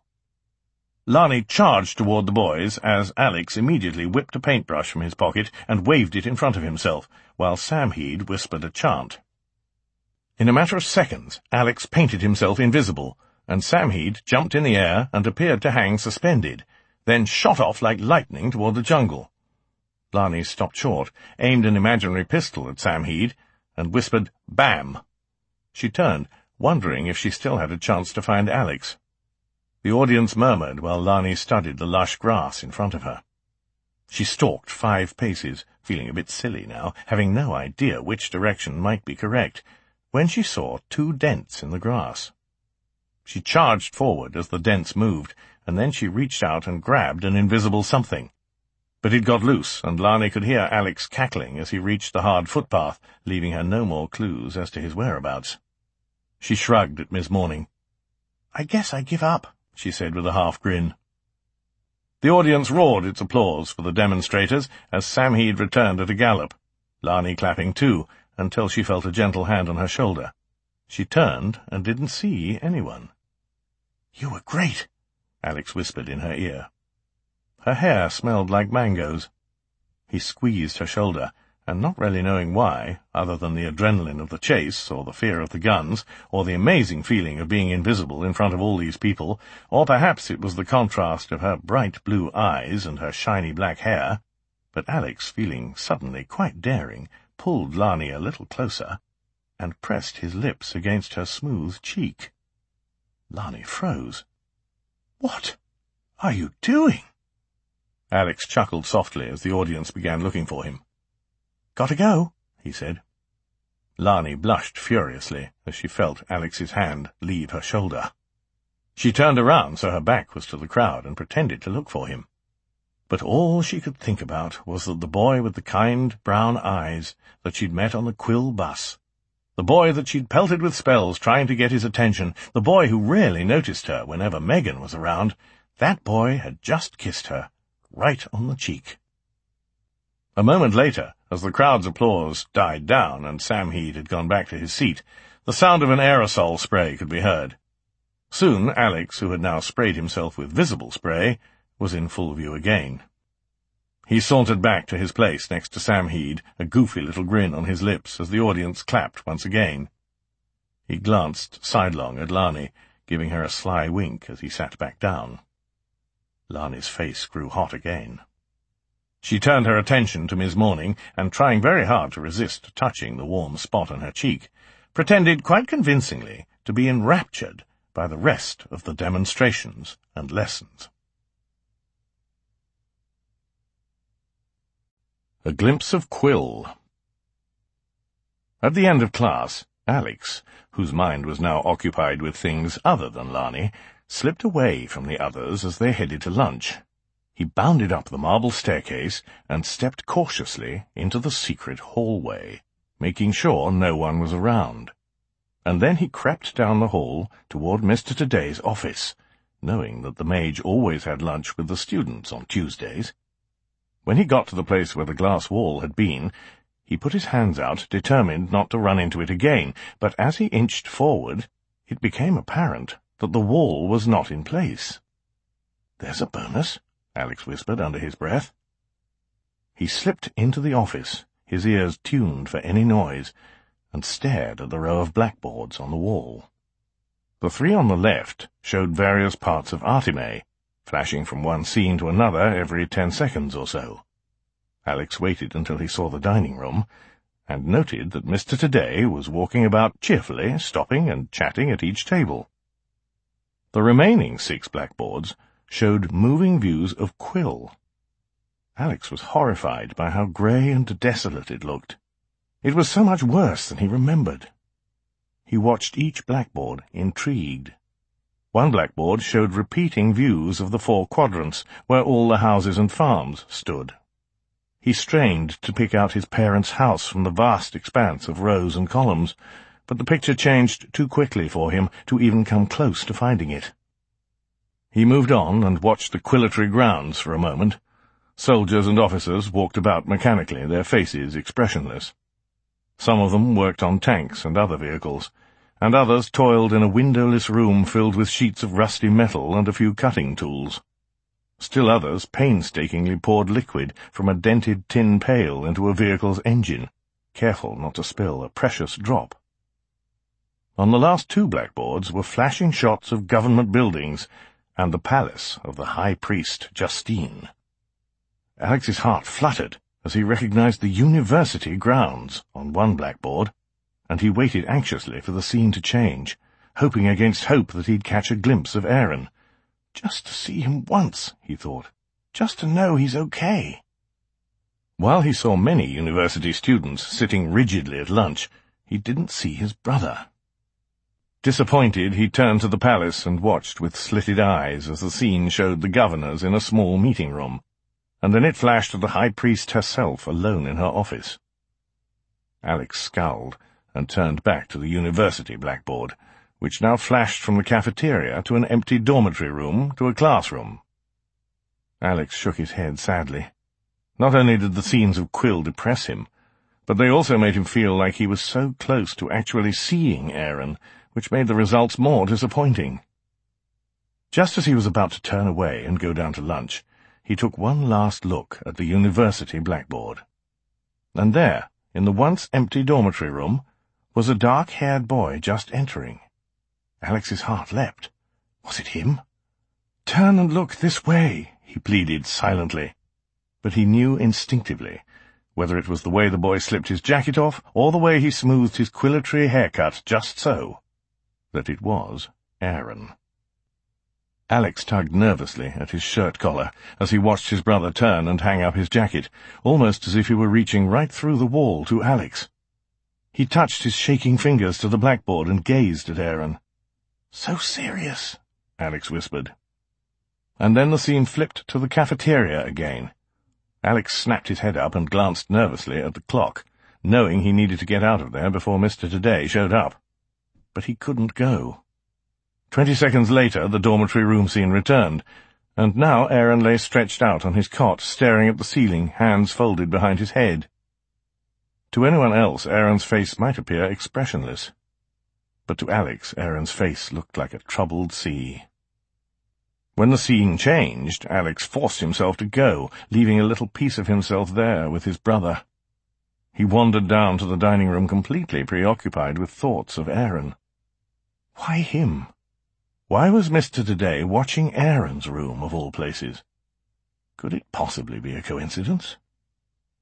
Lani charged toward the boys as Alex immediately whipped a paintbrush from his pocket and waved it in front of himself, while Samheed whispered a chant. In a matter of seconds, Alex painted himself invisible, and Samheed jumped in the air and appeared to hang suspended, then shot off like lightning toward the jungle. Lani stopped short, aimed an imaginary pistol at Samheed, and whispered, Bam! She turned, wondering if she still had a chance to find Alex. The audience murmured while Lani studied the lush grass in front of her. She stalked five paces, feeling a bit silly now, having no idea which direction might be correct, when she saw two dents in the grass. She charged forward as the dents moved, and then she reached out and grabbed an invisible something. But it got loose, and Lani could hear Alex cackling as he reached the hard footpath, leaving her no more clues as to his whereabouts. She shrugged at Miss Morning. I guess I give up, she said with a half-grin. The audience roared its applause for the demonstrators as Samheed returned at a gallop, Lani clapping too, until she felt a gentle hand on her shoulder. She turned and didn't see anyone. You were great, Alex whispered in her ear. Her hair smelled like mangoes. He squeezed her shoulder, and not really knowing why, other than the adrenaline of the chase, or the fear of the guns, or the amazing feeling of being invisible in front of all these people, or perhaps it was the contrast of her bright blue eyes and her shiny black hair, but Alex, feeling suddenly quite daring, pulled Lani a little closer, and pressed his lips against her smooth cheek. Lani froze. What are you doing? Alex chuckled softly as the audience began looking for him. Gotta go, he said. Lani blushed furiously as she felt Alex's hand leave her shoulder. She turned around so her back was to the crowd and pretended to look for him. But all she could think about was that the boy with the kind brown eyes that she'd met on the Quill bus, the boy that she'd pelted with spells trying to get his attention, the boy who rarely noticed her whenever Megan was around, that boy had just kissed her, right on the cheek. A moment later, as the crowd's applause died down and Samheed had gone back to his seat, the sound of an aerosol spray could be heard. Soon Alex, who had now sprayed himself with visible spray, was in full view again. He sauntered back to his place next to Samheed, a goofy little grin on his lips as the audience clapped once again. He glanced sidelong at Lani, giving her a sly wink as he sat back down. Lani's face grew hot again. She turned her attention to Miss Morning, and trying very hard to resist touching the warm spot on her cheek, pretended quite convincingly to be enraptured by the rest of the demonstrations and lessons. A glimpse of Quill. At the end of class, Alex, whose mind was now occupied with things other than Lani, slipped away from the others as they headed to lunch. He bounded up the marble staircase and stepped cautiously into the secret hallway, making sure no one was around. And then he crept down the hall toward Mister Today's office, knowing that the mage always had lunch with the students on Tuesdays. When he got to the place where the glass wall had been, he put his hands out, determined not to run into it again, but as he inched forward, it became apparent that the wall was not in place. "There's a bonus," Alex whispered under his breath. He slipped into the office, his ears tuned for any noise, and stared at the row of blackboards on the wall. The three on the left showed various parts of Artime, flashing from one scene to another every ten seconds or so. Alex waited until he saw the dining room, and noted that Mister Today was walking about cheerfully, stopping and chatting at each table. The remaining six blackboards showed moving views of Quill. Alex was horrified by how grey and desolate it looked. It was so much worse than he remembered. He watched each blackboard, intrigued. One blackboard showed repeating views of the four quadrants, where all the houses and farms stood. He strained to pick out his parents' house from the vast expanse of rows and columns, but the picture changed too quickly for him to even come close to finding it. He moved on and watched the Quillatory grounds for a moment. Soldiers and officers walked about mechanically, their faces expressionless. Some of them worked on tanks and other vehicles, and others toiled in a windowless room filled with sheets of rusty metal and a few cutting tools. Still others painstakingly poured liquid from a dented tin pail into a vehicle's engine, careful not to spill a precious drop. On the last two blackboards were flashing shots of government buildings and the palace of the High Priest Justine. Alex's heart fluttered as he recognized the university grounds on one blackboard, and he waited anxiously for the scene to change, hoping against hope that he'd catch a glimpse of Aaron. Just to see him once, he thought. Just to know he's okay. While he saw many university students sitting rigidly at lunch, he didn't see his brother. Disappointed, he turned to the palace and watched with slitted eyes as the scene showed the governors in a small meeting room, and then it flashed to the High Priest herself alone in her office. Alex scowled and turned back to the university blackboard, which now flashed from the cafeteria to an empty dormitory room to a classroom. Alex shook his head sadly. Not only did the scenes of Quill depress him, but they also made him feel like he was so close to actually seeing Aaron, which made the results more disappointing. Just as he was about to turn away and go down to lunch, he took one last look at the university blackboard. And there, in the once empty dormitory room, was a dark-haired boy just entering. Alex's heart leapt. Was it him? "Turn and look this way," he pleaded silently. But he knew instinctively, whether it was the way the boy slipped his jacket off or the way he smoothed his Quillatory haircut just so, that it was Aaron. Alex tugged nervously at his shirt collar as he watched his brother turn and hang up his jacket, almost as if he were reaching right through the wall to Alex. He touched his shaking fingers to the blackboard and gazed at Aaron. "So serious," Alex whispered. And then the scene flipped to the cafeteria again. Alex snapped his head up and glanced nervously at the clock, knowing he needed to get out of there before Mister Today showed up. But he couldn't go. Twenty seconds later, the dormitory room scene returned, and now Aaron lay stretched out on his cot, staring at the ceiling, hands folded behind his head. To anyone else, Aaron's face might appear expressionless. But to Alex, Aaron's face looked like a troubled sea. When the scene changed, Alex forced himself to go, leaving a little piece of himself there with his brother. He wandered down to the dining room completely preoccupied with thoughts of Aaron. Why him? Why was Mister Today watching Aaron's room, of all places? Could it possibly be a coincidence?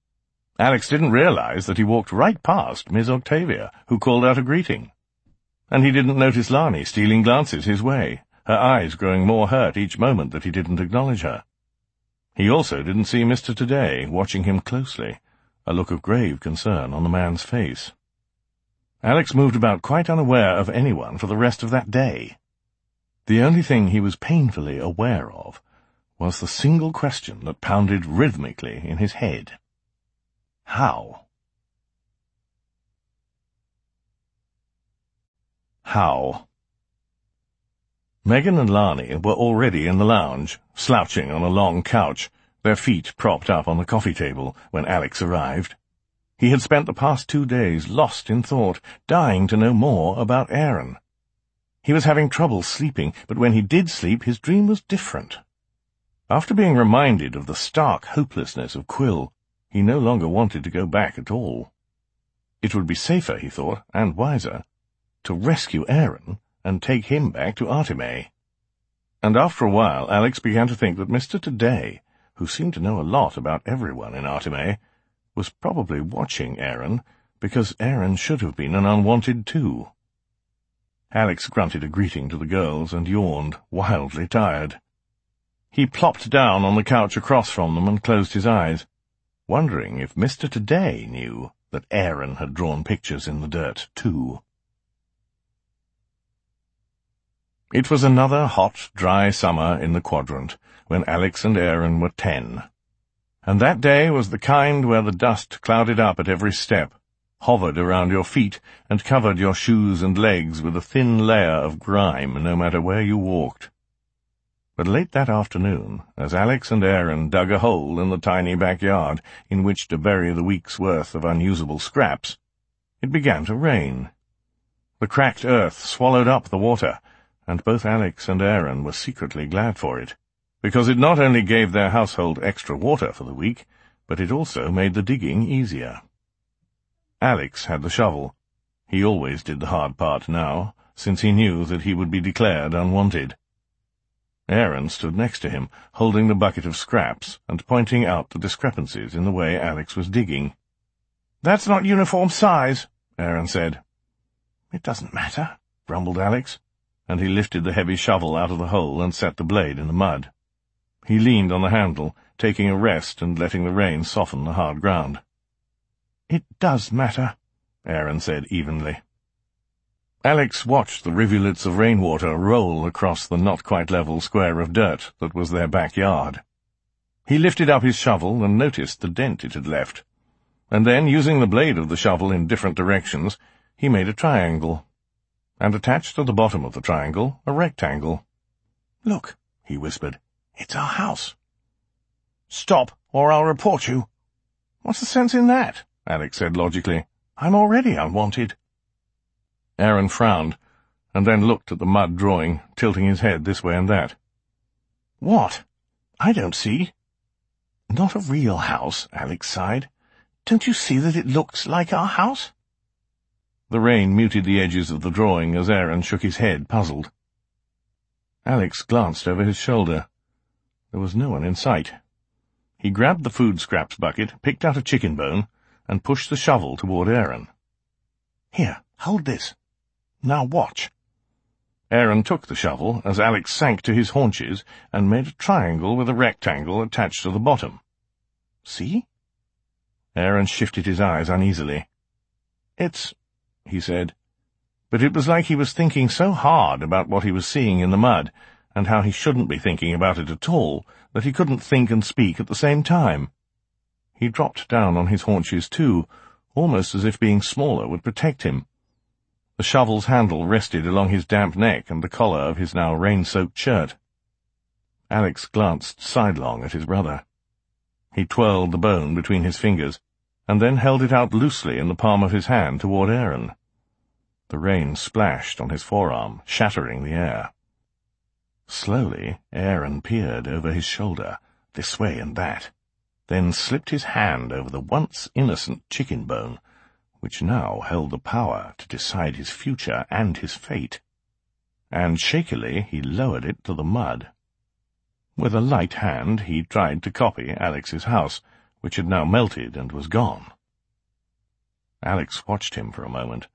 Alex didn't realize that he walked right past Miss Octavia, who called out a greeting. And he didn't notice Lani stealing glances his way, her eyes growing more hurt each moment that he didn't acknowledge her. He also didn't see Mister Today watching him closely, a look of grave concern on the man's face. Alex moved about quite unaware of anyone for the rest of that day. The only thing he was painfully aware of was the single question that pounded rhythmically in his head. How? How? Megan and Lani were already in the lounge, slouching on a long couch, their feet propped up on the coffee table, when Alex arrived. He had spent the past two days lost in thought, dying to know more about Aaron. He was having trouble sleeping, but when he did sleep, his dream was different. After being reminded of the stark hopelessness of Quill, he no longer wanted to go back at all. It would be safer, he thought, and wiser, to rescue Aaron and take him back to Artime. And after a while, Alex began to think that Mister Today, who seemed to know a lot about everyone in Artime, was probably watching Aaron, because Aaron should have been an unwanted too. Alex grunted a greeting to the girls and yawned, wildly tired. He plopped down on the couch across from them and closed his eyes, wondering if Mister Today knew that Aaron had drawn pictures in the dirt too. It was another hot, dry summer in the Quadrant, when Alex and Aaron were ten. And that day was the kind where the dust clouded up at every step, hovered around your feet, and covered your shoes and legs with a thin layer of grime no matter where you walked. But late that afternoon, as Alex and Aaron dug a hole in the tiny backyard in which to bury the week's worth of unusable scraps, it began to rain. The cracked earth swallowed up the water, and both Alex and Aaron were secretly glad for it, because it not only gave their household extra water for the week, but it also made the digging easier. Alex had the shovel. He always did the hard part now, since he knew that he would be declared unwanted. Aaron stood next to him, holding the bucket of scraps and pointing out the discrepancies in the way Alex was digging. "That's not uniform size," Aaron said. "It doesn't matter," grumbled Alex, and he lifted the heavy shovel out of the hole and set the blade in the mud. He leaned on the handle, taking a rest and letting the rain soften the hard ground. "It does matter," Aaron said evenly. Alex watched the rivulets of rainwater roll across the not-quite-level square of dirt that was their backyard. He lifted up his shovel and noticed the dent it had left, and then, using the blade of the shovel in different directions, he made a triangle, and attached to the bottom of the triangle a rectangle. "Look," he whispered, "it's our house." "Stop, or I'll report you." "What's the sense in that?" Alex said logically. "I'm already unwanted." Aaron frowned, and then looked at the mud drawing, tilting his head this way and that. "What? I don't see." "Not a real house," Alex sighed. "Don't you see that it looks like our house?" The rain muted the edges of the drawing as Aaron shook his head, puzzled. Alex glanced over his shoulder. There was no one in sight. He grabbed the food scraps bucket, picked out a chicken bone, and pushed the shovel toward Aaron. "Here, hold this. Now watch." Aaron took the shovel as Alex sank to his haunches and made a triangle with a rectangle attached to the bottom. "See?" Aaron shifted his eyes uneasily. "It's—" he said. But it was like he was thinking so hard about what he was seeing in the mud, and how he shouldn't be thinking about it at all, that he couldn't think and speak at the same time. He dropped down on his haunches too, almost as if being smaller would protect him. The shovel's handle rested along his damp neck and the collar of his now rain-soaked shirt. Alex glanced sidelong at his brother. He twirled the bone between his fingers, and then held it out loosely in the palm of his hand toward Aaron. The rain splashed on his forearm, shattering the air. Slowly, Aaron peered over his shoulder, this way and that, then slipped his hand over the once innocent chicken bone, which now held the power to decide his future and his fate, and shakily he lowered it to the mud. With a light hand he tried to copy Alex's house, which had now melted and was gone. Alex watched him for a moment,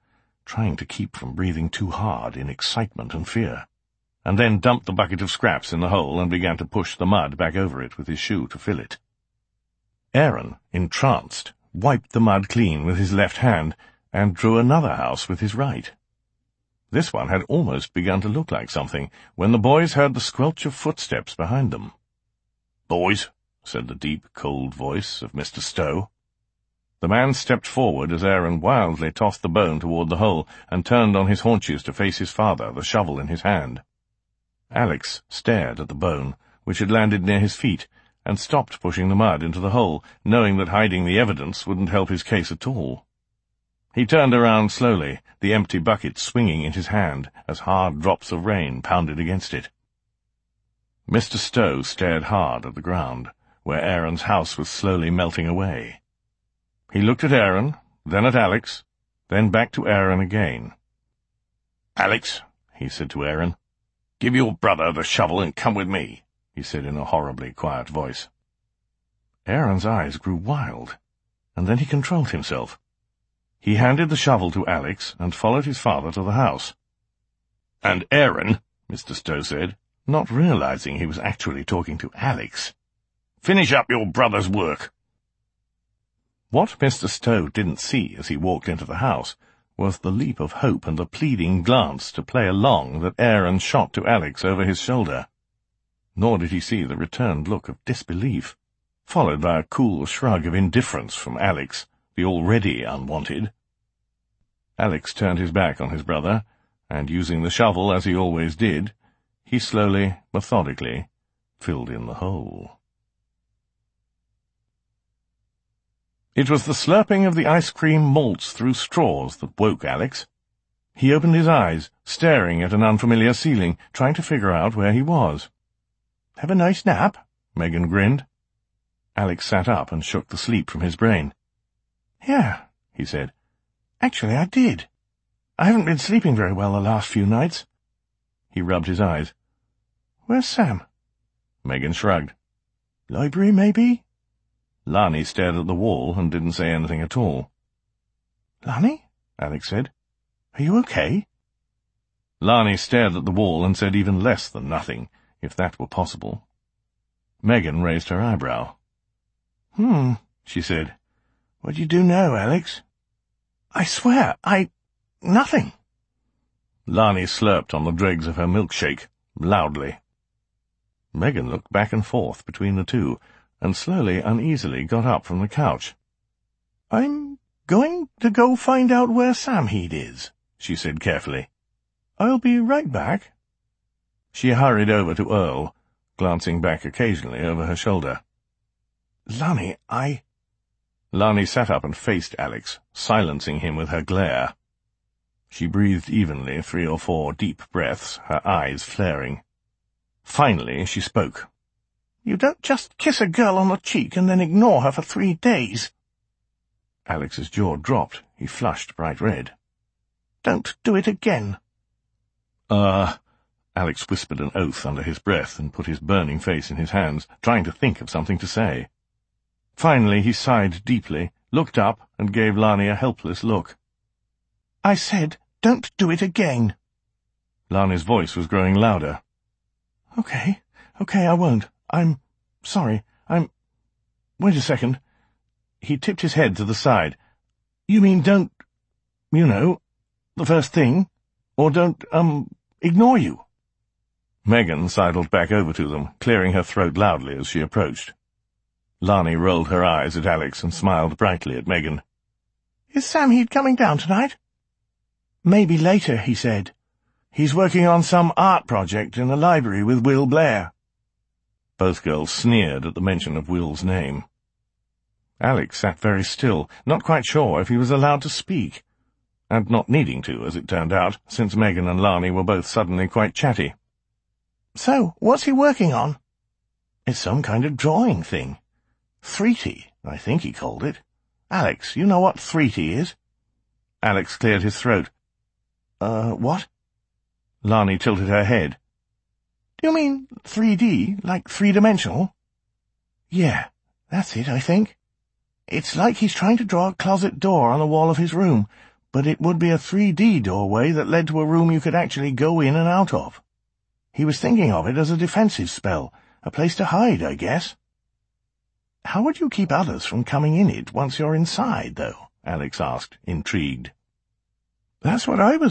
trying to keep from breathing too hard in excitement and fear, and then dumped the bucket of scraps in the hole and began to push the mud back over it with his shoe to fill it. Aaron, entranced, wiped the mud clean with his left hand and drew another house with his right. This one had almost begun to look like something when the boys heard the squelch of footsteps behind them. "Boys," said the deep, cold voice of Mister Stowe. The man stepped forward as Aaron wildly tossed the bone toward the hole and turned on his haunches to face his father, the shovel in his hand. Alex stared at the bone, which had landed near his feet, and stopped pushing the mud into the hole, knowing that hiding the evidence wouldn't help his case at all. He turned around slowly, the empty bucket swinging in his hand as hard drops of rain pounded against it. Mister Stowe stared hard at the ground, where Aaron's house was slowly melting away. He looked at Aaron, then at Alex, then back to Aaron again. "Alex," he said to Aaron, "give your brother the shovel and come with me," he said in a horribly quiet voice. Aaron's eyes grew wild, and then he controlled himself. He handed the shovel to Alex and followed his father to the house. "And Aaron," Mister Stowe said, not realizing he was actually talking to Alex, "finish up your brother's work." What Mister Stowe didn't see as he walked into the house was the leap of hope and the pleading glance to play along that Aaron shot to Alex over his shoulder. Nor did he see the returned look of disbelief, followed by a cool shrug of indifference from Alex, the already unwanted. Alex turned his back on his brother, and using the shovel as he always did, he slowly, methodically, filled in the hole. It was the slurping of the ice cream malts through straws that woke Alex. He opened his eyes, staring at an unfamiliar ceiling, trying to figure out where he was. "Have a nice nap?" Megan grinned. Alex sat up and shook the sleep from his brain. "Yeah," he said. "Actually, I did. I haven't been sleeping very well the last few nights." He rubbed his eyes. "Where's Sam?" Megan shrugged. "Library, maybe?" Lani stared at the wall and didn't say anything at all. "Lani?" Alex said. "Are you okay?" Lani stared at the wall and said even less than nothing, if that were possible. Megan raised her eyebrow. Hmm, she said. "What do you do now, Alex?" "I swear, I... nothing." Lani slurped on the dregs of her milkshake, loudly. Megan looked back and forth between the two, and slowly, uneasily got up from the couch. "I'm going to go find out where Samheed is," she said carefully. "I'll be right back." She hurried over to Earl, glancing back occasionally over her shoulder. "Lani, I—" Lani sat up and faced Alex, silencing him with her glare. She breathed evenly three or four deep breaths, her eyes flaring. Finally she spoke. "You don't just kiss a girl on the cheek and then ignore her for three days." Alex's jaw dropped. He flushed bright red. "Don't do it again." Uh, Alex whispered an oath under his breath and put his burning face in his hands, trying to think of something to say. Finally he sighed deeply, looked up, and gave Lani a helpless look. "I said, don't do it again." Lani's voice was growing louder. "Okay, okay, I won't. I'm sorry. I'm... Wait a second." He tipped his head to the side. "You mean don't, you know, the first thing? Or don't, um, ignore you?" Megan sidled back over to them, clearing her throat loudly as she approached. Lani rolled her eyes at Alex and smiled brightly at Megan. "Is Samheed coming down tonight?" "Maybe later," he said. "He's working on some art project in the library with Will Blair." Both girls sneered at the mention of Will's name. Alex sat very still, not quite sure if he was allowed to speak, and not needing to, as it turned out, since Megan and Lani were both suddenly quite chatty. "So, what's he working on?" "It's some kind of drawing thing. three T, I think he called it. Alex, you know what three T is?" Alex cleared his throat. Uh, what?" Lani tilted her head. "Do you mean three D, like three-dimensional?" "Yeah, that's it, I think. It's like he's trying to draw a closet door on the wall of his room,
but it would be a three D doorway that led to a room you could actually go in and out of. He was thinking of it as a defensive spell, a place to hide, I guess. How would you keep others from coming in it once you're inside, though? Alex asked, intrigued. That's what I was